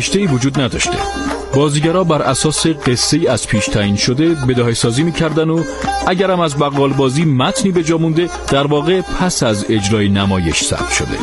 رشته‌ای وجود نداشته. بازیگرا بر اساس قصه‌ای از پیش تعیین شده بداهه سازی می‌کردن و اگرم از بقال بازی متنی به جا مونده در واقع پس از اجرای نمایش ثبت شده.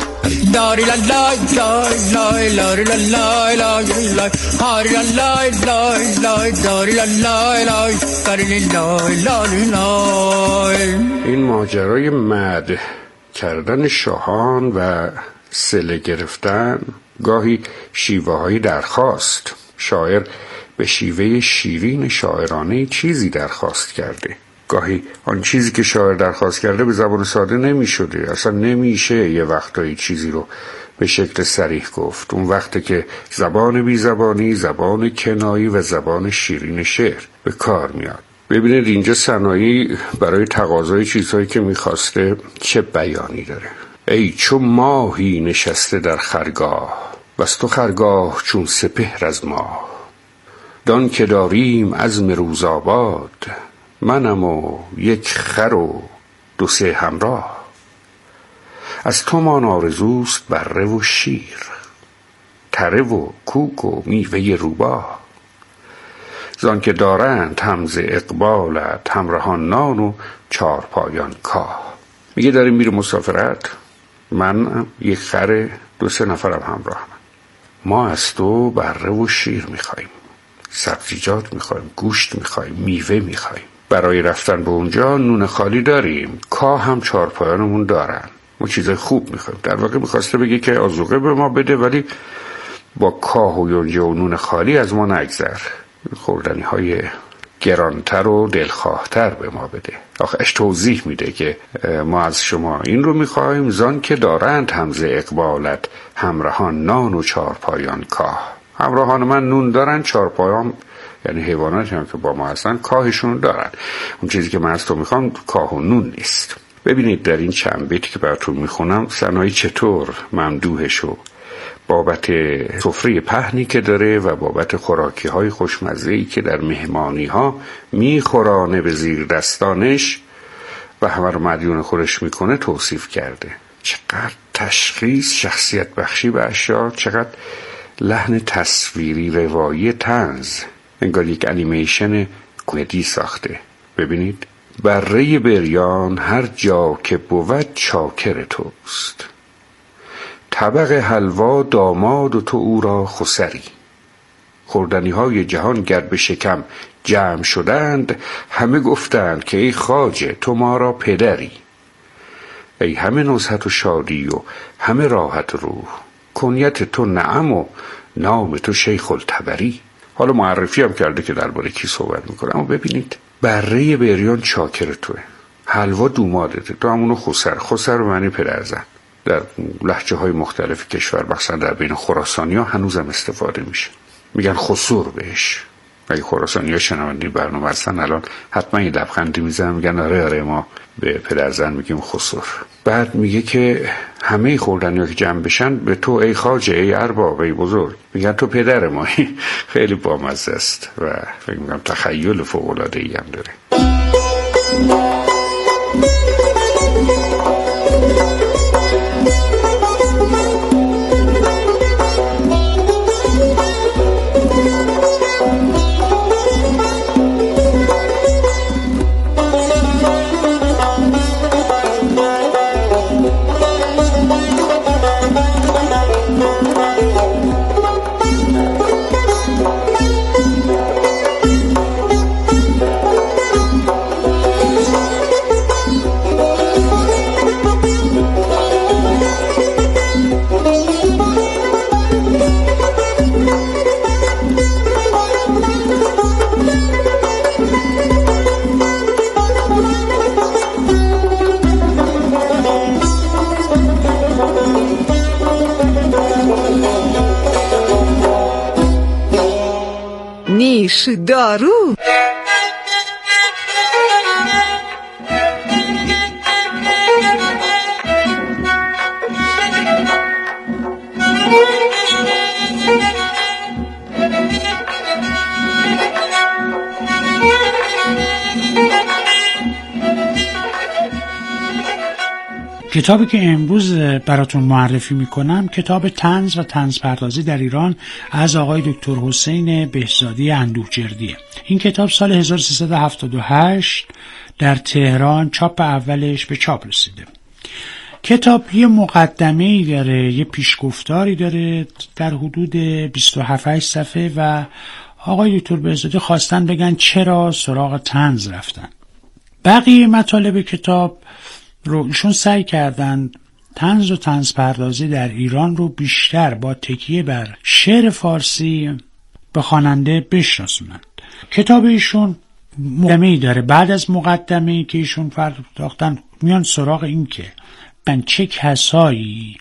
این ماجرای مد کردن شاهان و صله گرفتن گاهی شیوه‌های درخواست. شاعر به شیوه شیرین شاعرانه چیزی درخواست کرده. گاهی آن چیزی که شاعر درخواست کرده به زبان ساده نمی شده. اصلا نمیشه یه وقتایی چیزی رو به شکل صریح گفت. اون وقته که زبان بی زبانی، زبان کنایی و زبان شیرین شعر به کار میاد. ببینید اینجا سنایی برای تقاضای چیزهایی که میخواسته چه بیانی داره. ای چو ماهی نشسته در خرگاه، بس تو خرگاه چون سپهر از ماه. دان که داریم عزم روز آباد، منم و یک خر و دو سه همراه. از تو مان آرزوست بره و شیر، تره و کوک و میوه روباه. زان که دارند همز اقبالت، همراهان نان و چارپایان کاه. میگه داریم میره مسافرت، من یک خر، دو سه نفرم همراه. ما از تو بره و شیر میخواییم، سبزیجات میخواییم، گوشت میخواییم، میوه میخواییم. برای رفتن به اونجا نون خالی داریم، کاه هم چارپایانمون دارن. ما چیزای خوب میخواییم. در واقع میخواسته بگه که آذوقه به ما بده ولی با کاه و یونجه و نون خالی از ما نگذر، خوردنی های گرانتر و دلخواهتر به ما بده. آخرش توضیح میده که ما از شما این رو میخوایم، زان که دارند همز اقبالت، همراهان نان و چارپایان کاه. همراهان من نون دارن، چارپایان یعنی حیواناتی هم که با ما هستن کاهشون دارن. اون چیزی که من از تو میخوام کاه و نون نیست. ببینید در این چند بیتی که براتون میخونم سنایی چطور ممدوحشو بابت سفره پهنی که داره و بابت خوراکی های خوشمزه‌ای که در مهمانی ها میخورانه به زیر دستانش و همه رو مدیون خودش میکنه توصیف کرده. چقدر تشخیص شخصیت بخشی به اشعار، چقدر لحن تصویری روایی طنز، انگار یک انیمیشن کمدی ساخته. ببینید بره بریان هر جا که بود چاکر توست، طبق حلوا داماد و تو او را خسری. خوردنی های جهان گر به شکم جمع شدند، همه گفتند که ای خواجه تو ما را پدری. ای همه نزهت و شادی و همه راحت روح، کنیت تو نعم و نام تو شیخ التبری. حالا معرفی هم کرده که درباره کی صحبت میکنه. اما ببینید بره بریان چاکر توه، حلوا دومادته، تو همونو خسر به معنی پدرزن. در لهجه های مختلف کشور مثلا در بین خراسانی ها هنوزم استفاده میشه، میگن خسور بهش. اگه خراسانی ها شنونده برنامه هستن الان حتما یه لبخندی میزنن، میگن آره ما به پدرزن میگیم خسور. بعد میگه که همه خوردنی ها که جمع بشن به تو ای خواجه، ای ارباب، ای بزرگ، میگن تو پدر ما. خیلی بامزه است و فکر میکنم تخیل فوق العاده ای هم داره. نیش دارو. کتابی که امروز براتون معرفی میکنم کتاب طنز و طنز پردازی در ایران از آقای دکتر حسین بهزادی اندوهجردیه. این کتاب سال 1378 در تهران چاپ اولش به چاپ رسیده. کتاب یه مقدمه‌ای داره، یه پیشگفتاری داره در حدود 27 صفحه و آقای دکتر بهزادی خواستن بگن چرا سراغ طنز رفتن. بقیه مطالب کتاب رو ایشون سعی کردن طنز و طنز پردازی در ایران رو بیشتر با تکیه بر شعر فارسی به خواننده بشناسونند. کتاب ایشون مقدمه‌ای داره. بعد از مقدمه‌ای که ایشون پرداختن میان سراغ این که چه کسایی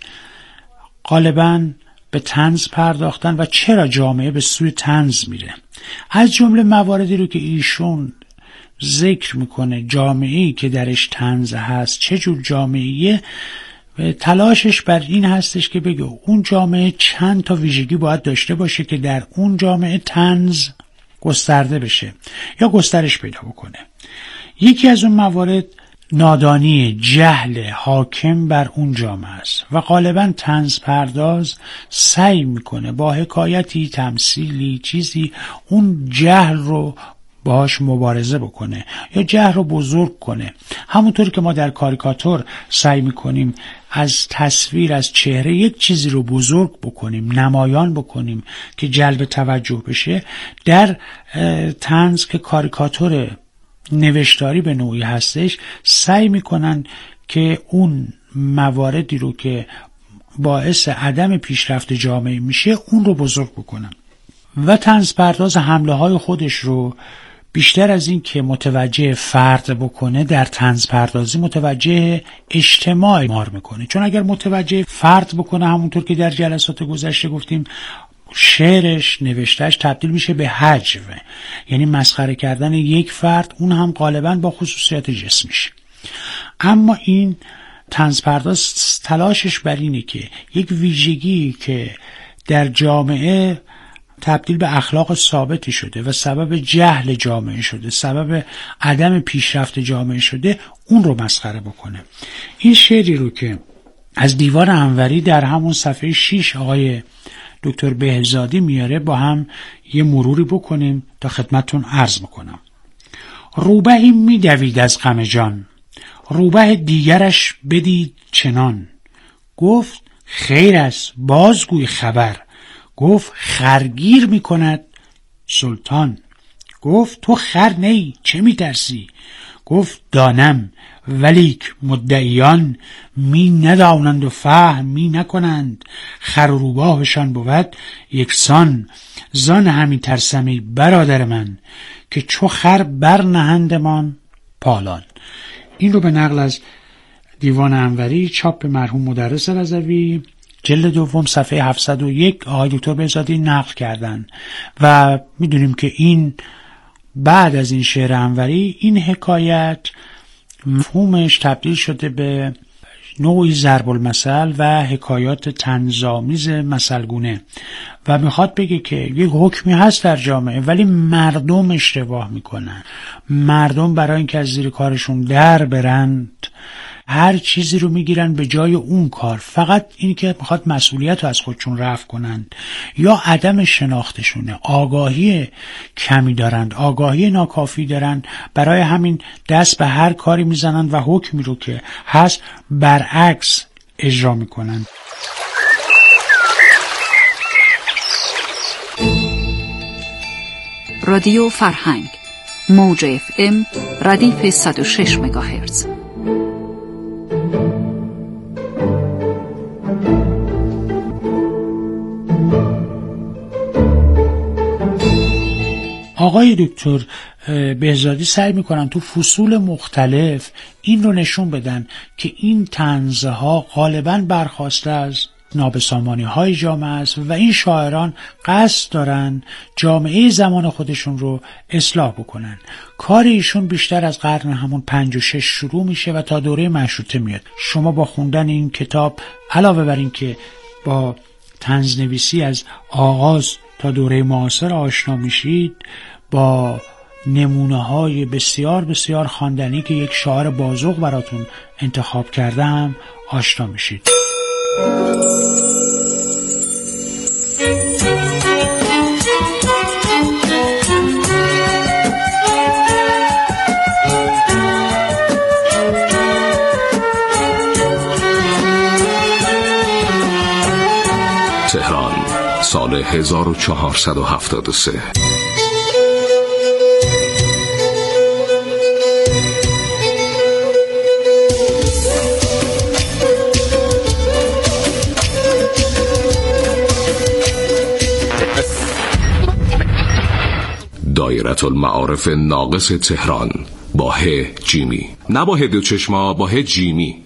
غالباً به طنز پرداختن و چرا جامعه به سوی طنز میره. از جمله مواردی رو که ایشون ذکر میکنه جامعه‌ای که درش طنز هست چه جور جامعه‌ایه، تلاشش بر این هستش که بگه اون جامعه چند تا ویژگی باید داشته باشه که در اون جامعه طنز گسترده بشه یا گسترش پیدا بکنه. یکی از اون موارد نادانی، جهل حاکم بر اون جامعه است و غالباً طنز پرداز سعی میکنه با حکایتی، تمثیلی، چیزی اون جهل رو باهاش مبارزه بکنه یا جهل رو بزرگ کنه. همونطور که ما در کاریکاتور سعی میکنیم از تصویر، از چهره یک چیزی رو بزرگ بکنیم، نمایان بکنیم که جلب توجه بشه، در طنز که کاریکاتور نوشتاری به نوعی هستش سعی میکنن که اون مواردی رو که باعث عدم پیشرفت جامعه میشه اون رو بزرگ بکنن و طنز پرداز حمله های خودش رو بیشتر از این که متوجه فرد بکنه در طنز پردازی متوجه اجتماع مار میکنه. چون اگر متوجه فرد بکنه همونطور که در جلسات گذشته گفتیم شعرش، نوشتهش تبدیل میشه به هجو، یعنی مسخره کردن یک فرد، اون هم غالباً با خصوصیات جسمیش. اما این طنز پرداز تلاشش بر اینه که یک ویژگی که در جامعه تبدیل به اخلاق ثابتی شده و سبب جهل جامعه شده، سبب عدم پیشرفت جامعه شده، اون رو مسخره بکنه. این شعری رو که از دیوان انوری در همون صفحه 6 آقای دکتر بهزادی میاره با هم یه مروری بکنیم تا خدمتتون عرض بکنم. روبهی میدوید از غم جان، روبه دیگرش بدید چنان. گفت خیر است بازگوی خبر، گفت خرگیر میکند سلطان. گفت تو خر نی چه میترسی؟ گفت دانم ولیک مدعیان می ندانند و فهم می نکنند. خر و روباهشان بود یکسان، زان همی ترسمی برادر من که چو خر بر نهندمان پالان. این رو به نقل از دیوان انوری چاپ مرحوم مدرس رضوی جلد دوم صفحه 701 آقای دکتر بهزادی نقل کردن و میدونیم که این بعد از این شعر انوری این حکایت مفهومش تبدیل شده به نوعی ضرب المثل و حکایات طنزآمیز مثلگونه و میخواد بگه که یک حکمی هست در جامعه ولی مردم اشتباه میکنن. مردم برای اینکه از زیر کارشون در برند هر چیزی رو میگیرن به جای اون کار، فقط اینی که میخواد مسئولیت رو از خودشون رفع کنند یا عدم شناختشونه، آگاهی کمی دارند، آگاهی ناکافی دارند، برای همین دست به هر کاری میزنند و حکمی رو که هست برعکس اجرا میکنند. رادیو فرهنگ موج FM ردیف 106 مگاهرتز. آقای دکتر بهزادی سعی میکنن تو فصول مختلف این رو نشون بدن که این طنزها غالباً برخواسته از نابسامانی های جامعه است و این شاعران قصد دارن جامعه زمان خودشون رو اصلاح بکنن. کار ایشون بیشتر از قرن همون 5 و 6 شروع میشه و تا دوره مشروطه میاد. شما با خوندن این کتاب علاوه بر این که با طنزنویسی از آغاز تا دوره معاصر آشنا میشید، با نمونه‌های بسیار بسیار خواندنی که یک شاعر بازوق براتون انتخاب کردم آشنا میشید. تهران، سال 1473. دایره المعارف ناقص تهران با ه جیمی، نه با ه دو چشما، با ه جیمی.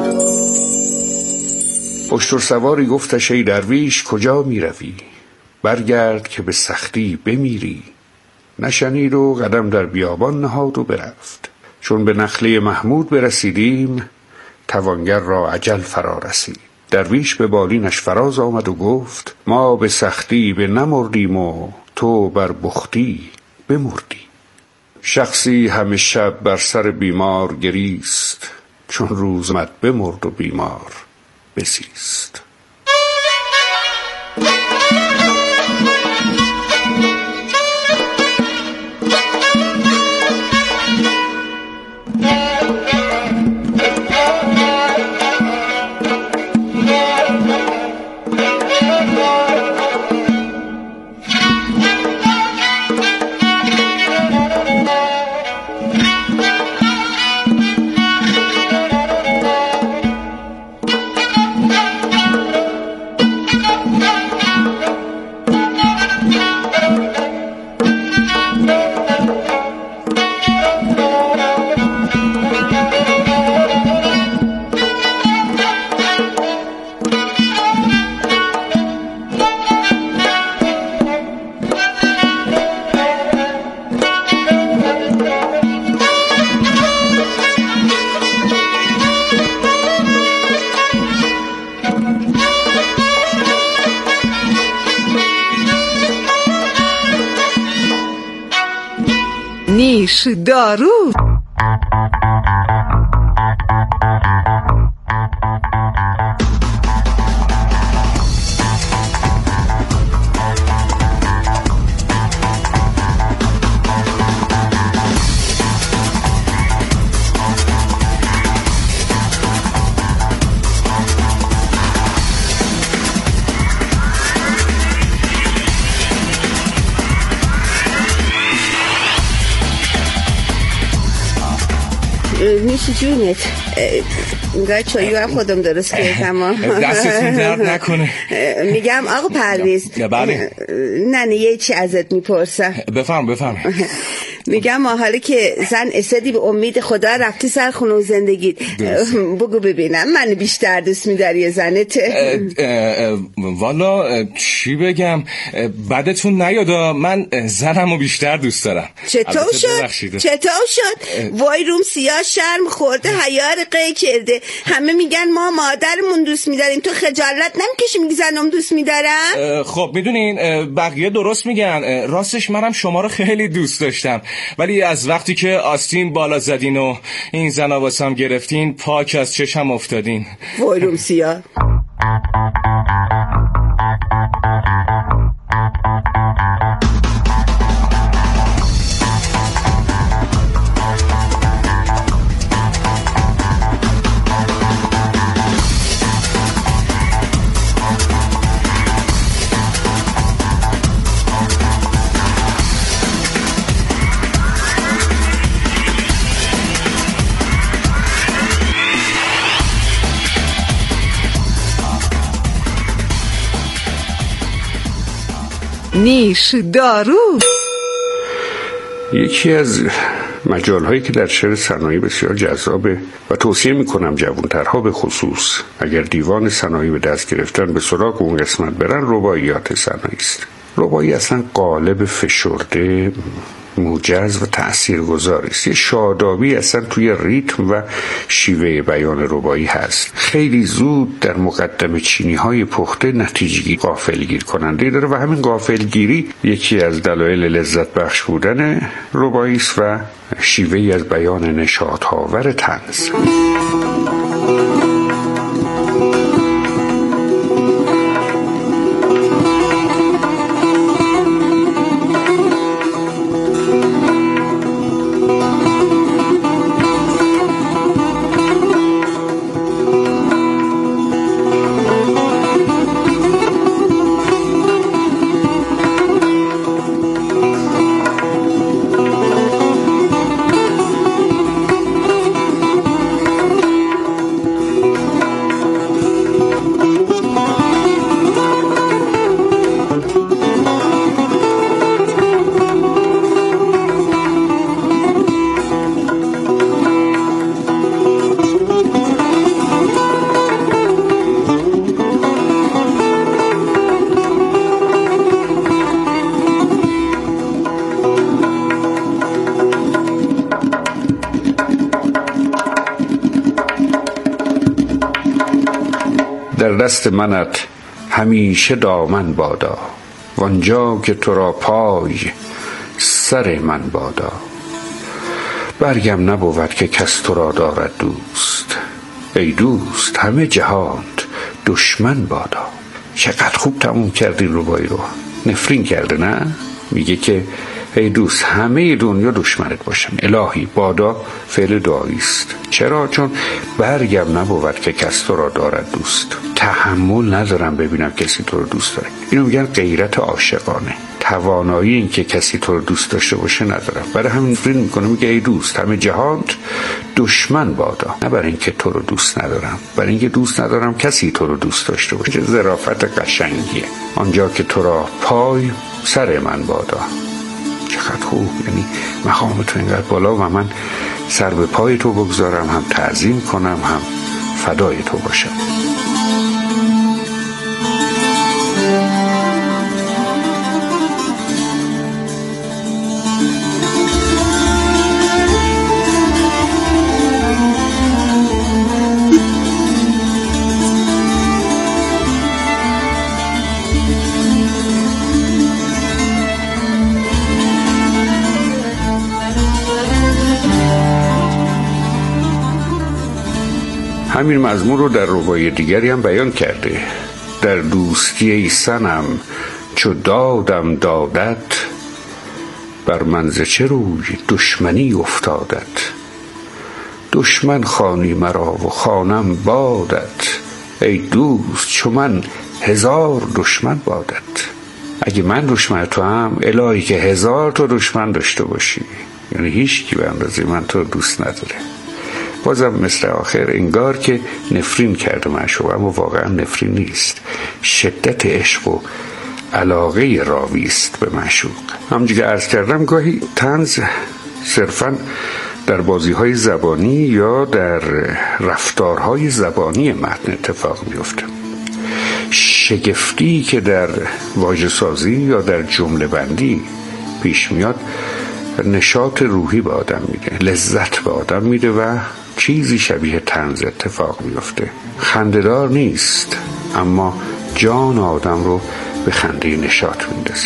اشتر سواری گفتش ای درویش کجا می روی؟ برگرد که به سختی بمیری. نشنید و قدم در بیابان نهاد و برفت. چون به نخله محمود برسیدیم توانگر را اجل فرا رسید. درویش به بالینش فراز آمد و گفت ما به سختی به نمردیم و تو بر بختی بمردی. شخصی همه شب بر سر بیمار گریست، چون روز آمد بمرد و بیمار بزیست. نیش دارو. میشه جونت اینگاه چایی هم خودم درست کردم. دستتون درد نکنه. میگم آقا پرویز. بله. نه یه چی ازت میپرسم. بفرم. میگم حالا که زن اسدی به امید خدا رفتی سر خونه و زندگیت، بگو ببینم من بیشتر دوست میداری یا زنت؟ والا چی بگم، بدتون نیادا، من زنمو بیشتر دوست دارم. چطور شد؟ وای روم سیاه شرم خورده، حیار قی کرده. همه میگن ما مادرمون دوست میداریم، تو خجالت نمیکشی میگی زنم دوست میدارم؟ خب میدونین بقیه درست میگن، راستش منم شما رو خیلی دوست داشتم، ولی از وقتی که آستین بالا زدین و این زنا واسم گرفتین پاک از چشم افتادین. وای روم سیاه. نیش دارو. یکی از مجالهایی که در شعر سنایی بسیار جذابه و توصیه میکنم جوانترها به خصوص اگر دیوان سنایی به دست گرفتن به سراغ اون قسمت برن، رباعیات سنایی است. رباعی اصلا قالب فشرده موجز و تأثیرگذاری است. یه شادابی اصلا توی ریتم و شیوه بیان ربایی هست. خیلی زود در مقدمه چینی‌های پخته نتیجه‌گیری غافلگیر کننده داره و همین غافلگیری یکی از دلایل لذت بخش بودن ربایی است و شیوهی از بیان نشاط‌آور طنز. در دست منت همیشه دامن بادا، وانجا که تو را پای سر من بادا. برگم نبود که کس تو را دارد دوست، ای دوست همه جهانت دشمن بادا. چقدر خوب تموم کردی ربایی رو. نفرین کرده نه؟ میگه که ای دوست همه دنیا دشمنت باشن. الهی بادا فعل دعایی است. چرا؟ چون برگم نبود که کس تو را دارد دوست. تحمل ندارم ببینم کسی تو رو دوست داره. اینو میگن غیرت عاشقانه. توانایی این که کسی تو رو دوست داشته باشه ندارم. برای همین نفرین میکنه، میگه ای دوست همه جهانت دشمن بادا. نه برای اینکه تو رو دوست ندارم، برای اینکه دوست ندارم کسی تو رو دوست داشته باشه. ظرافت قشنگیه. آنجا که تو را پای سر من بادا. چقدر خوب، یعنی مقام تو اینقدر بالا و من سر به پای تو بگذارم، هم تعظیم کنم هم فدای تو باشم. همین مضمون رو در ربای دیگری هم بیان کرده. در دوستی ای صنم چو دادم دادت، بر من ز چه روی دشمنی افتادت. دشمن خوانی مرا و خوانم بادت، ای دوست چو من هزار دشمن بادت. اگه من دشمن تو هم، الهی که 1000 تا دشمن داشته باشی. یعنی هیچ کی به اندازه من تو دوست نداره. بازم مثل آخر انگار که نفرین کرده معشوق، اما واقعا نفرین نیست. شدت عشق و علاقه راوی است به معشوق. همونجوری که عرض کردم گاهی طنز صرفاً در بازی‌های زبانی یا در رفتارهای زبانی متن اتفاق میفته. شگفتی که در واژه‌سازی یا در جمله بندی پیش میاد نشاط روحی به آدم میده، لذت به آدم میده و چیزی شبیه طنز اتفاق میفته. خنده‌دار نیست اما جان آدم رو به خنده نشاط میندازه.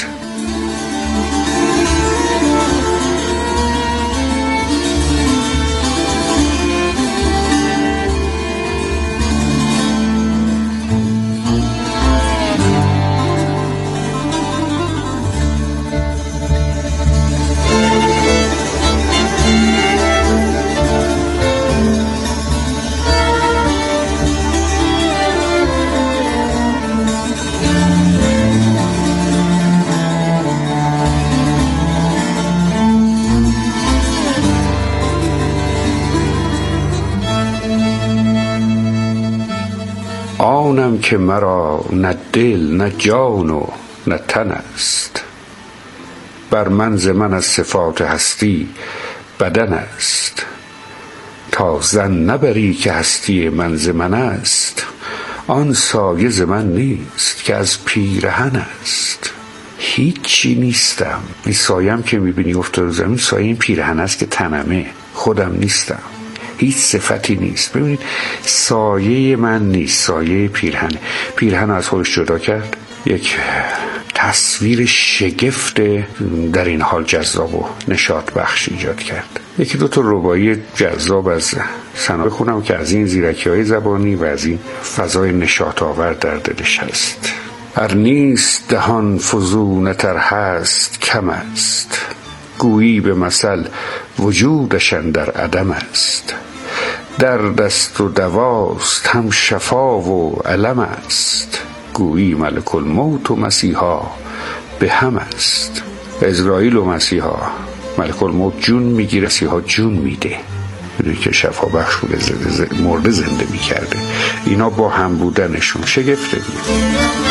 آنم که مرا نه دل نه جان و نه تن است، بر من ز من از صفات هستی بدن است. تا ظن نبری که هستی من ز من است، آن سایه ز من نیست که از پیرهن است. هیچی نیستم. این سایم که میبینی افتاد زمین، سایه این پیرهن است که تنمه، خودم نیستم، هیچ صفتی نیست. ببینید سایه من نیست، سایه پیرهن از خودش جدا کرد، یک تصویر شگفت در این حال جذاب و نشاط بخش ایجاد کرد. یکی دو تا رباعی جذاب از سنا بخونم که از این زیرکی‌های زبانی و از این فضای نشاط آور در دلش هست. هر نیست دهان فزونتر هست کم است، گویی به مثل وجودشان در عدم است. در دست و دواست هم شفا و علم است، گویی ملک الموت و مسیحا به هم است. عزرائیل و مسیحا، ملک الموت جون میگیره، مسیحا جون میده، میدونی که شفا بخش بوده، مرده زنده میکرده. اینا با هم بودنشون شگفته دیگه.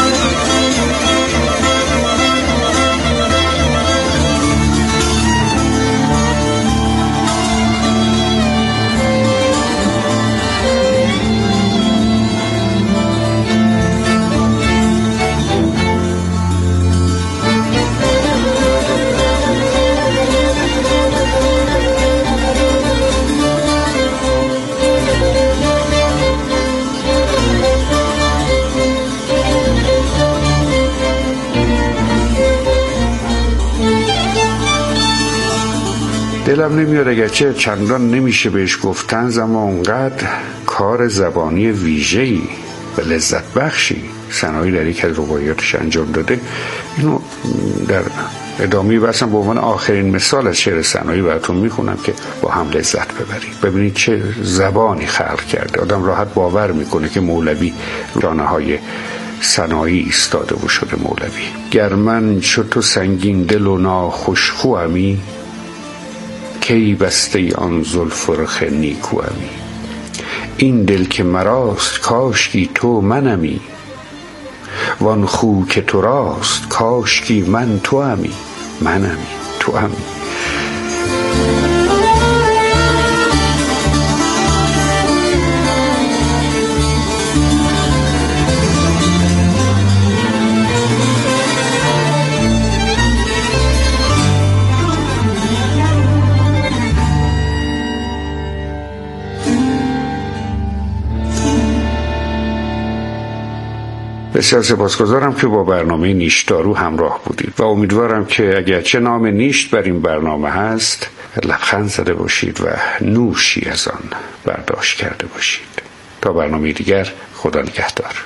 دلم نمیاد اگرچه چندان نمیشه بهش گفتن، اما اونقدر کار زبانی ویژه‌ای و لذت بخشی سنایی در یک از رباعیاتش انجام داده. اینو در ادامه بحثم به عنوان آخرین مثال از شعر سنایی براتون میخونم که با هم لذت ببرید. ببینید چه زبانی خلق کرده. آدم راحت باور میکنه که مولوی جانهای سنایی ایستاده و شده مولوی. گر من چو تو سنگین دل و ناخوشخومی، کی بسته آن زلف رخ نیکومی. این دل که مراست کاشکی تو منمی، وان خو که تو راست کاشکی من تو همی، منمی تو همی. بسیار سپاسگزارم که با برنامه نیشدارو همراه بودید و امیدوارم که اگرچه نام نیشت بر این برنامه هست، لبخند زده باشید و نوشی از آن برداشت کرده باشید. تا برنامه دیگر، خدا نگهدار.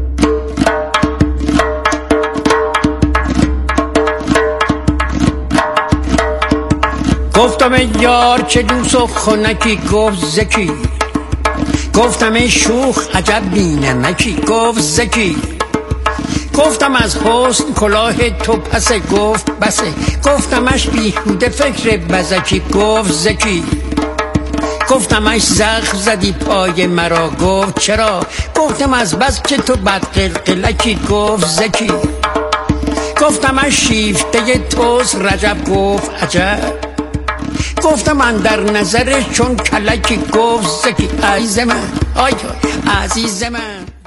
گفتم ای یار چه دوست و خنکی، گفت زکی. گفتم ای شوخ عجب بینمکی، گفت زکی. گفتم از حسن کلاه تو پسه، گفت بسه. گفتمش بیهوده فکر بزکی، گفت زکی. گفتمش زخم زدی پای مرا، گفت چرا. گفتم از بس که تو بدقلقلکی، گفت زکی. گفتمش شیفته توست رجب، گفت عجب. گفتم من در نظر چون کلکی، گفت زکی. عزیز من، آی عزیز من،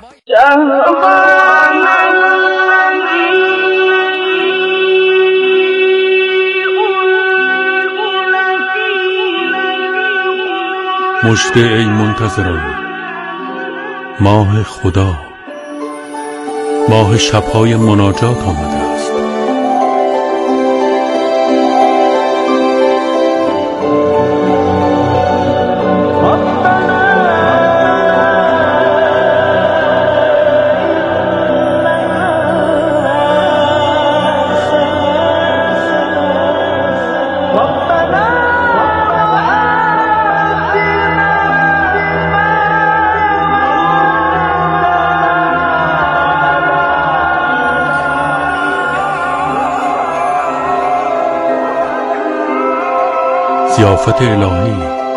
مژده ای منتظران، ماه خدا، ماه شب‌های مناجات آمده است. ضیافت الهی،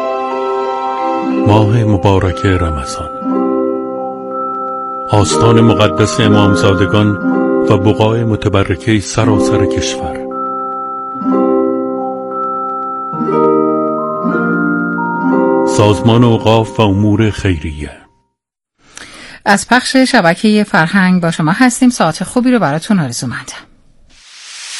ماه مبارک رمضان، آستان مقدس امامزادگان و بقاع متبرکه سراسر کشور. سازمان اوقاف و امور خیریه. از پخش شبکه فرهنگ با شما هستیم. ساعت خوبی رو براتون آرزومندم.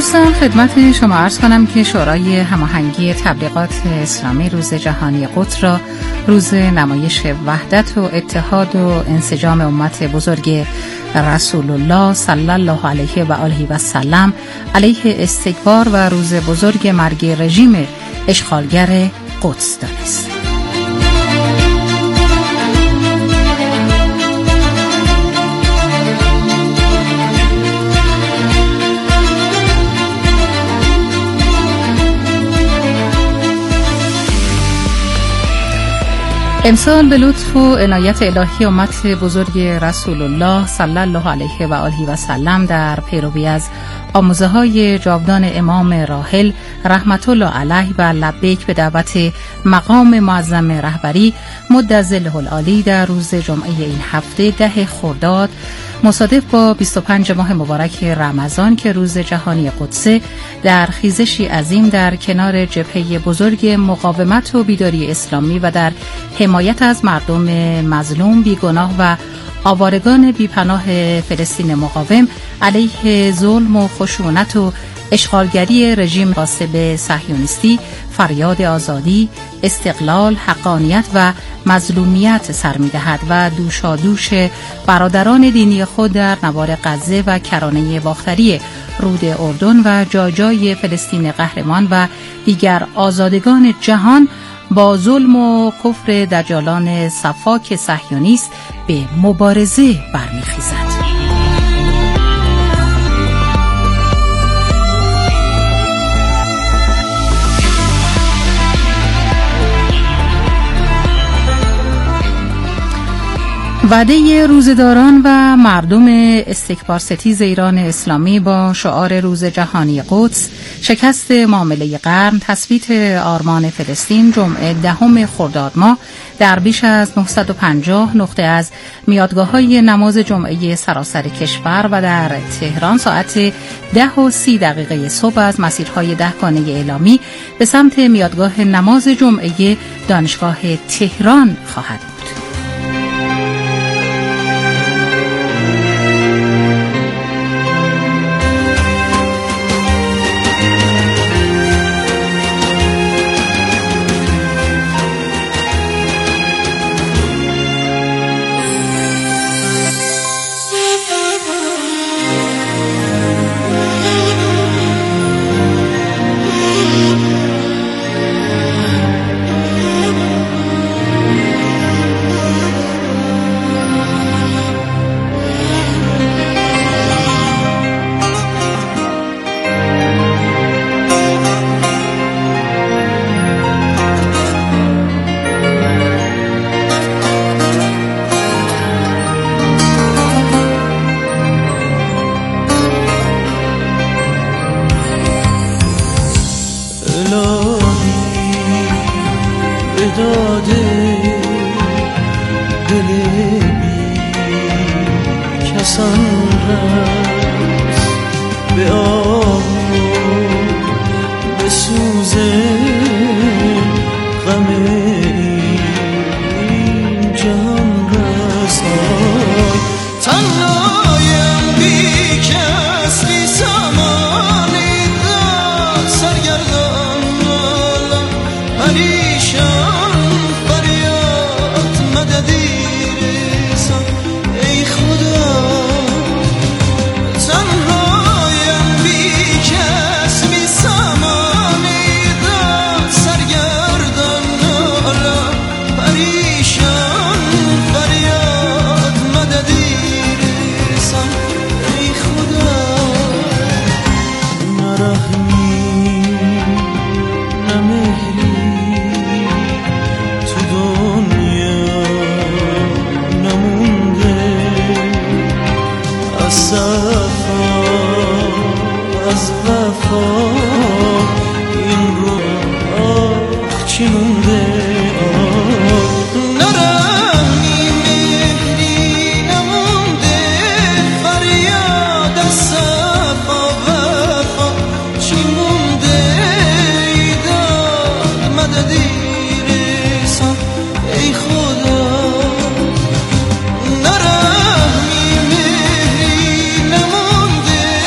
دوستان خدمت شما عرض کنم که شورای هماهنگی تبلیغات اسلامی روز جهانی قدس را روز نمایش وحدت و اتحاد و انسجام امت بزرگ رسول الله صلی الله علیه و آله و سلم علیه استکبار و روز بزرگ مرگ رژیم اشغالگر قدس دانست. امسال به لطف و عنایت الهی امت بزرگ رسول الله صلی الله علیه و آله و سلم در پیروی از آموزه‌های جاودان امام راحل رحمت الله علیه و لبیک به دعوت مقام معظم رهبری مد ظله العالی در روز جمعه این هفته 10 خرداد مصادف با 25 ماه مبارک رمضان که روز جهانی قدس در خیزشی عظیم در کنار جبهه بزرگ مقاومت و بیداری اسلامی و در حمایت از مردم مظلوم بیگناه و آوارگان بیپناه فلسطین مقاوم علیه ظلم و خشونت و اشغالگری رژیم غاصب صهیونیستی فریاد آزادی، استقلال، حقانیت و مظلومیت سر می‌دهد و دوشادوش برادران دینی خود در نوار غزه و کرانه باختری رود اردن و جای فلسطین قهرمان و دیگر آزادگان جهان با ظلم و کفر دجالان صفاک صهیونیست به مبارزه برمیخیزد. وعده روزداران و مردم استکبار ستیز ایران اسلامی با شعار روز جهانی قدس، شکست معامله قرن، تثبیت آرمان فلسطین جمعه 10 خرداد ماه در بیش از 950 نقطه از میادگاه‌های نماز جمعه سراسر کشور و در تهران ساعت 10:30 صبح از مسیرهای 10 گانه اعلامی به سمت میادگاه نماز جمعه دانشگاه تهران خواهد بود. به آب به سوزه